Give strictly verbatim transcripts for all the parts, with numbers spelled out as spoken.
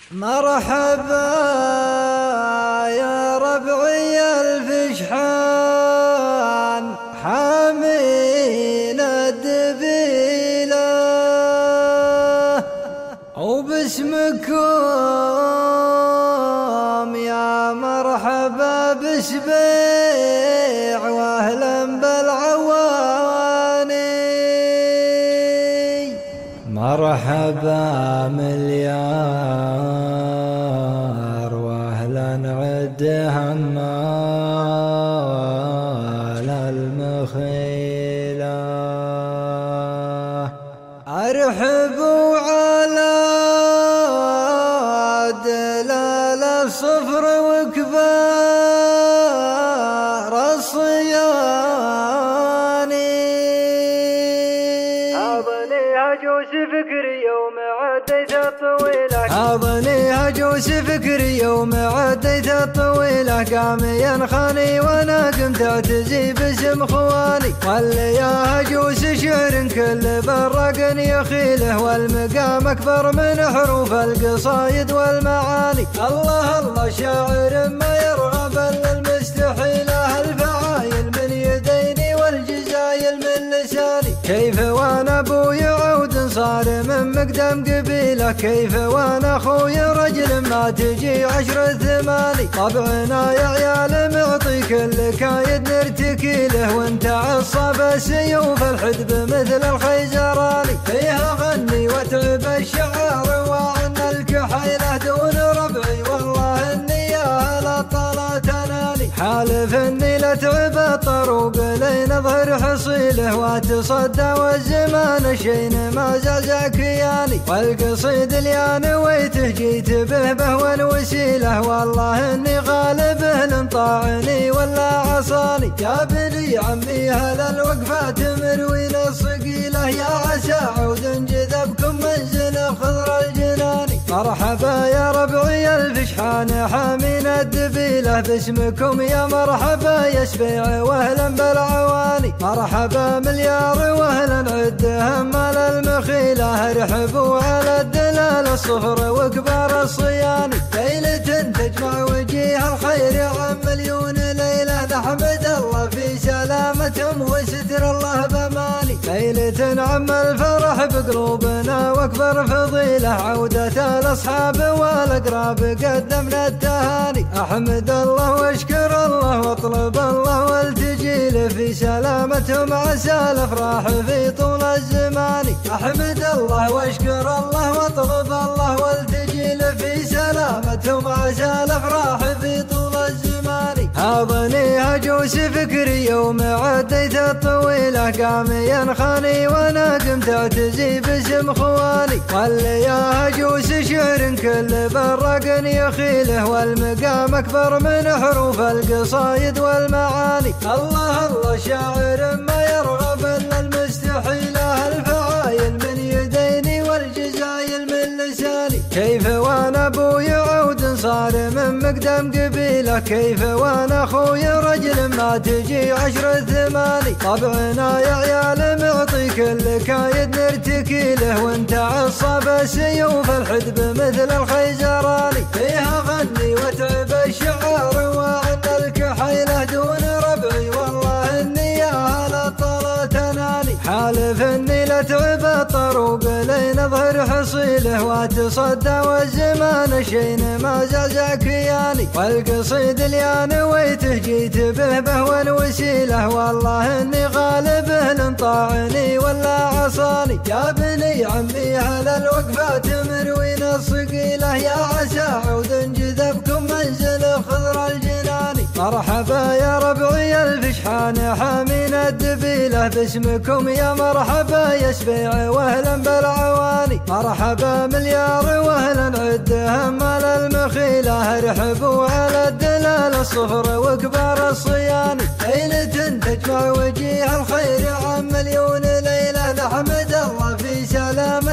مرحبا يا ربعي الفشحان حامين الدبيلة، وباسمكم يا مرحبا بسبيع واهلا بالعواني. مرحبا مليار واهلا عد همال المخيلة، ارحبوا على دلال الصفر وكبار الصياني. حاضني هجوس فكري يوم عديت الطويلة، حاضني هجوس فكري يوم عديت الطويلة، قام ينخاني وانا قمت اعتزي باسم خواني. واللي يا هجوس شعر كل برق يخيله، والمقام اكبر من حروف القصايد والمعاني. الله الله شاعر ما يرغب الا المستحيله، الفعايل من يديني والجزايل من لساني. كيف وانا ابوي عود صار من مقدم قبيله، كيف وانا اخوي رجل ما تجي عشر ثماني. طبعنا يا عيال معطي كل كايد نرتكي له، وانت عصب السيوف الحدب مثل الخيزراني. فيها غني واتعب الشعار وعن الكحيله دون ربعي، والله اني يا هلا طلعت اناني. حالف اني لتعب الطروق لين اظهر حصيله، واتصدى والزمان شين ما زعزع كياني. والقصيد اللي انا ويته جيت به بهو الوسيله، والله اني غالبه لنطاعني ولا عصاني. يا بني عمي هلا الوقفات مروين الصقيله، يا عسى عود جذبكم منزل خضر الجناني. مرحبا يا ربعي الفشحان حامين الدبيله، باسمكم يا مرحبا يا سبيع واهلا بالعواني. مرحبا مليار واهلا عد همال المخيله، ارحبوا على الدلال الصفر وكبار الصياني. ليلة تجمع وجيه الخير عن مليون ليله، نحمد الله في سلامتهم وستر الله بماني. ليلة عم الفرح بقلوبنا واكبر فضيله، عودة الاصحاب والاقراب قدمنا التهاني. احمد الله واشكر الله واطلب الله والتجي له، في سلامتهم عسى الافراح في طول الزمان. احمد الله واشكر الله واطلب الله والتجي له، في سلامتهم عسى الافراح في طول الزمان. حاضني هجوس فكري يوم عديت الطويله، قام ينخاني وانا قمت اعتزي باسم خواني. واللي يا هجوس شعر كل برق يخيله، والمقام اكبر من حروف القصايد والمعاني. الله الله شاعر ما يرغب الا المستحيله، الفعايل من يديني والجزايل من لساني. كيف وانا ابوي عود صار من مقدم قبيله، كيف وانا اخوي رجل ما تجي عشر ثماني. طبعنا يا عيال معطي كل كايد نرتكي له، وانت عصب السيوف الحدب مثل الخيزراني. فيها غني واتعب الشعار وعن الكحيله دون ربعي، والله اني يا هلا طلعت اناني. حالف اني لتعب الطروق لين اظهر حصيله، واتصدى والزمان شين ما زعزع كياني. والقصيد اللي انا ويته جيت به بهو الوسيله، والله اني غالبه لنطاعني ولا عصاني. يا بني عمي على الوقفات مروين الصقيله، يا عسى عود جذبكم منزل خضر الجناني. مرحبا يا ربعي الفشحان حامين الدبيله، باسمكم يا مرحبا يا سبيع واهلا بالعواني. مرحبا مليار واهلا عد همال المخيله، ارحبوا على الدلال الصفر وكبار الصياني. ليلة تجمع وجيه الخير عن مليون ليله، نحمد الله في سلامة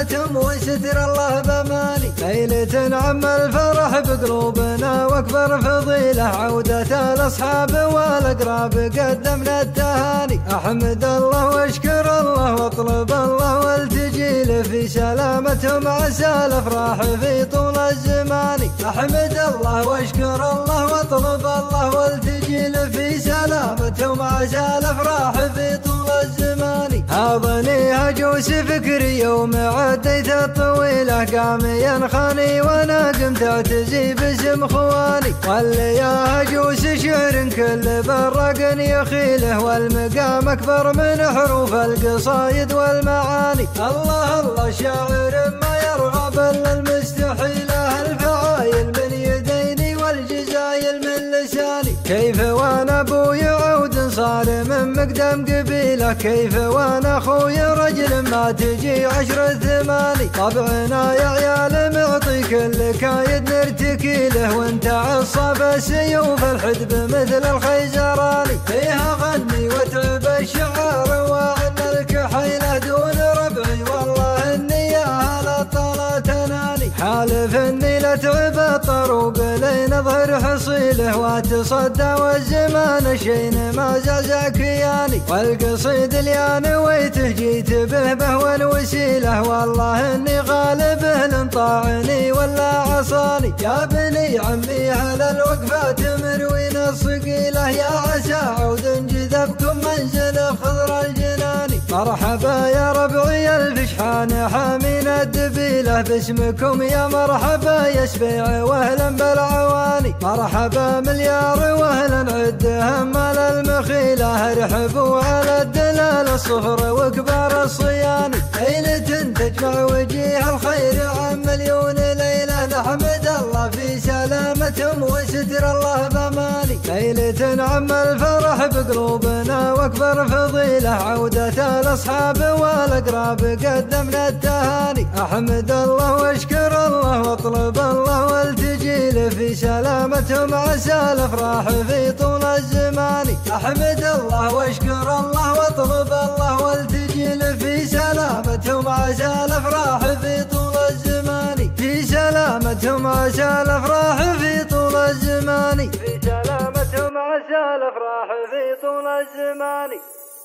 سلامتهم وستر الله بماني. ليلة عم الفرح بقلوبنا واكبر فضيلة، عودة الاصحاب والاقراب قدمنا التهاني. احمد الله واشكر الله واطلب الله والتجي له، في سلامتهم عسى الافراح في طول الزمان. احمد الله واشكر الله واطلب الله والتجي له، في سلامتهم عسى الافراح في طول الزمان. هاضني هجوس فكري يوم عديت الطويلة، قام ينخاني وانا قمت اعتزي باسم خواني. واللي يا هجوس شعر كل برق يخيله، والمقام اكبر من حروف القصايد والمعاني. الله الله شاعر ما يرغب الا المستحيله، الفعايل من يديني والجزايل من لساني. كيف وانا ابوي عود صار من مقدم قبيله، كيف وانا اخوي رجل ما تجي عشر ثماني. طبعنا يا عيال معطي كل كايد نرتكي له، وانت عصب السيوف الحدب مثل الخيزراني. فيها غني وتعب الشعار وعن الكحيله دون ربعي، والله اني يا هلا طلعت اناني. حالف اني لتعب الطروب لين اظهر حصيله، واتصدى والزمان الشين ما زعزع كياني. والقصيد اللي انا ويته جيت به بهو الوسيله، والله اني غالبه لنطاعني ولا عصاني. يا بني عمي على الوقفات مروين الصقيله، يا عسى عود جذبكم منزل خضر الجنان. مرحبا يا ربعي الفشحان حامين الدبيله، باسمكم يا مرحبا يا سبيع واهلا بالعواني. مرحبا مليار واهلا عدهم مال المخيله، ارحبوا على الدلال الصفر وكبار الصياني. ليلة تجمع وجيه الخير عن مليون ليله، نحمد الله في سلامتهم وستر الله بماني. ليلة عم الفرح بقلوبنا واكبر فضيله، عودة الاصحاب والاقراب قدمنا التهاني. احمد الله واشكر الله واطلب الله والتجي له، في سلامتهم عسى الافراح في طول الزمان. احمد الله واشكر الله واطلب الله والتجي له، في سلامتهم عسى الافراح في طول الزمان. في سلامتهم عسى الافراح في طول الزمان. في سلامتهم عسى الافراح في طول الزمان.